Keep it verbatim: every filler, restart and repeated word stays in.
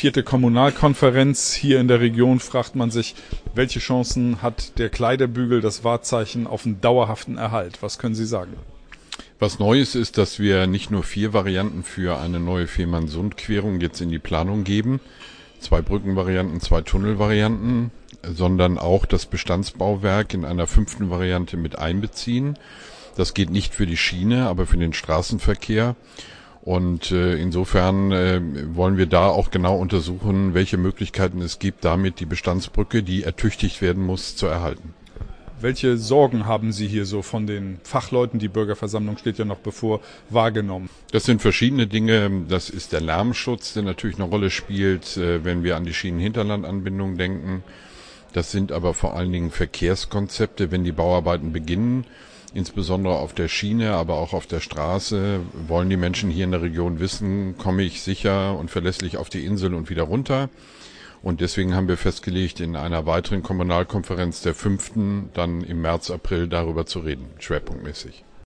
vierte Kommunalkonferenz hier in der Region, fragt man sich, welche Chancen hat der Kleiderbügel, das Wahrzeichen, auf einen dauerhaften Erhalt? Was können Sie sagen? Was Neues ist, dass wir nicht nur vier Varianten für eine neue Fehmarnsund-Querung jetzt in die Planung geben, zwei Brückenvarianten, zwei Tunnelvarianten, sondern auch das Bestandsbauwerk in einer fünften Variante mit einbeziehen. Das geht nicht für die Schiene, aber für den Straßenverkehr. Und äh, insofern äh, wollen wir da auch genau untersuchen, welche Möglichkeiten es gibt, damit die Bestandsbrücke, die ertüchtigt werden muss, zu erhalten. Welche Sorgen haben Sie hier so von den Fachleuten, die Bürgerversammlung steht ja noch bevor, wahrgenommen? Das sind verschiedene Dinge. Das ist der Lärmschutz, der natürlich eine Rolle spielt, äh, wenn wir an die Schienen-Hinterland-Anbindung denken. Das sind aber vor allen Dingen Verkehrskonzepte, wenn die Bauarbeiten beginnen. Insbesondere auf der Schiene, aber auch auf der Straße wollen die Menschen hier in der Region wissen, komme ich sicher und verlässlich auf die Insel und wieder runter. Und deswegen haben wir festgelegt, in einer weiteren Kommunalkonferenz der fünften dann im März, April darüber zu reden, schwerpunktmäßig.